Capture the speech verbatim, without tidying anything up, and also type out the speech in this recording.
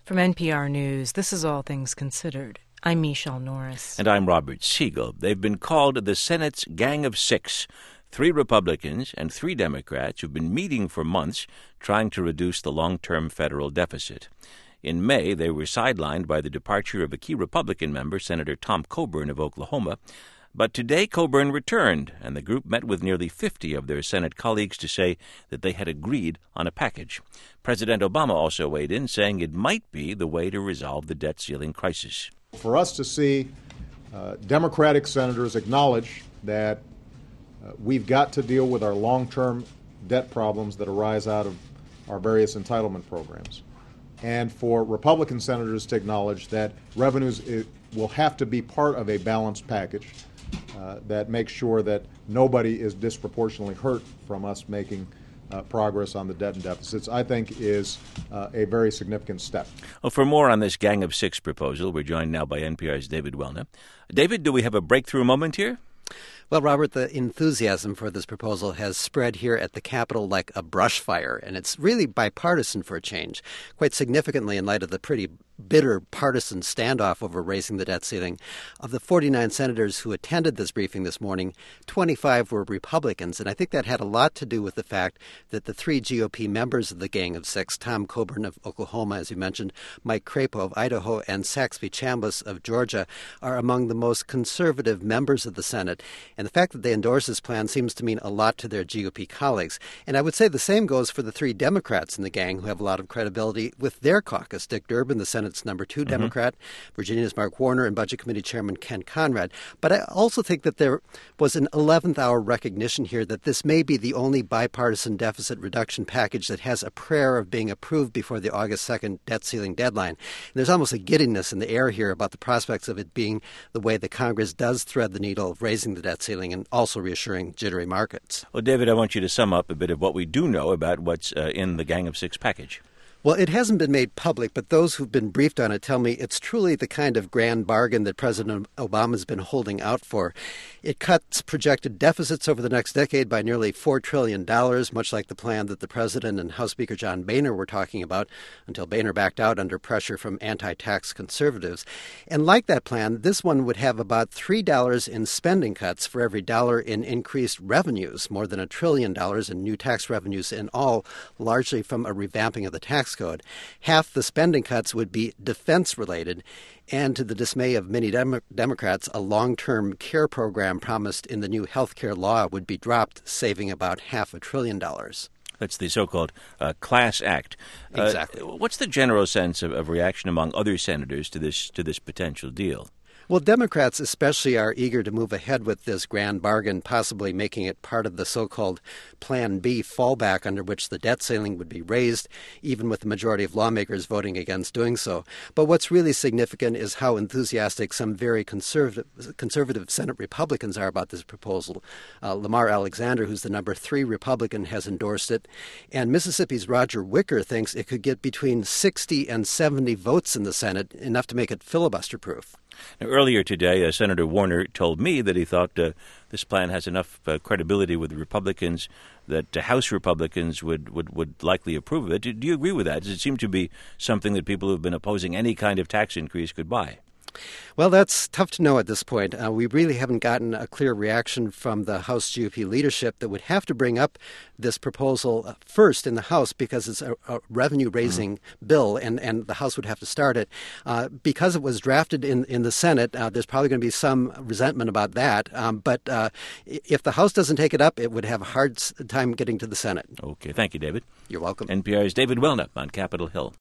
From N P R News, this is All Things Considered. I'm Michelle Norris. And I'm Robert Siegel. They've been called the Senate's Gang of Six. Three Republicans and three Democrats who've been meeting for months trying to reduce the long-term federal deficit. In May, they were sidelined by the departure of a key Republican member, Senator Tom Coburn of Oklahoma. But today Coburn returned, and the group met with nearly fifty of their Senate colleagues to say that they had agreed on a package. President Obama also weighed in, saying it might be the way to resolve the debt ceiling crisis. For us to see uh, Democratic senators acknowledge that uh, we've got to deal with our long-term debt problems that arise out of our various entitlement programs, and for Republican senators to acknowledge that revenues it, will have to be part of a balanced package uh, that makes sure that nobody is disproportionately hurt from us making uh, progress on the debt and deficits, I think is uh, a very significant step. Well, for more on this Gang of Six proposal, we're joined now by N P R's David Welna. David, do we have a breakthrough moment here? Well, Robert, the enthusiasm for this proposal has spread here at the Capitol like a brush fire, and it's really bipartisan for a change, quite significantly in light of the pretty bitter partisan standoff over raising the debt ceiling. Of the forty-nine senators who attended this briefing this morning, twenty-five were Republicans, and I think that had a lot to do with the fact that the three G O P members of the Gang of Six, Tom Coburn of Oklahoma, as you mentioned, Mike Crapo of Idaho, and Saxby Chambliss of Georgia, are among the most conservative members of the Senate. And the fact that they endorse this plan seems to mean a lot to their G O P colleagues. And I would say the same goes for the three Democrats in the gang who have a lot of credibility with their caucus. Dick Durbin, the Senate's number two mm-hmm. Democrat, Virginia's Mark Warner, and Budget Committee Chairman Ken Conrad. But I also think that there was an eleventh hour recognition here that this may be the only bipartisan deficit reduction package that has a prayer of being approved before the August second debt ceiling deadline. And there's almost a giddiness in the air here about the prospects of it being the way that Congress does thread the needle of raising the debt ceiling and also reassuring jittery markets. Well, David, I want you to sum up a bit of what we do know about what's uh, in the Gang of Six package. Well, it hasn't been made public, but those who've been briefed on it tell me it's truly the kind of grand bargain that President Obama's been holding out for. It cuts projected deficits over the next decade by nearly four trillion dollars, much like the plan that the President and House Speaker John Boehner were talking about until Boehner backed out under pressure from anti-tax conservatives. And like that plan, this one would have about three dollars in spending cuts for every dollar in increased revenues, more than a trillion dollars in new tax revenues in all, largely from a revamping of the tax code. Half the spending cuts would be defense-related, and to the dismay of many Dem- Democrats, a long-term care program promised in the new health care law would be dropped, saving about half a trillion dollars. That's the so-called uh, Class Act. Uh, exactly. What's the general sense of, of reaction among other senators to this to this potential deal? Well, Democrats especially are eager to move ahead with this grand bargain, possibly making it part of the so-called Plan B fallback under which the debt ceiling would be raised, even with the majority of lawmakers voting against doing so. But what's really significant is how enthusiastic some very conservative, conservative Senate Republicans are about this proposal. Uh, Lamar Alexander, who's the number three Republican, has endorsed it. And Mississippi's Roger Wicker thinks it could get between sixty and seventy votes in the Senate, enough to make it filibuster-proof. Now, earlier today, uh, Senator Warner told me that he thought uh, this plan has enough uh, credibility with the Republicans that uh, House Republicans would, would, would likely approve of it. Do, do you agree with that? Does it seem to be something that people who have been opposing any kind of tax increase could buy? Well, that's tough to know at this point. Uh, we really haven't gotten a clear reaction from the House G O P leadership that would have to bring up this proposal first in the House because it's a, a revenue-raising mm-hmm. bill, and, and the House would have to start it. Uh, because it was drafted in, in the Senate, uh, there's probably going to be some resentment about that. Um, but uh, if the House doesn't take it up, it would have a hard time getting to the Senate. Okay. Thank you, David. You're welcome. N P R's David Welna on Capitol Hill.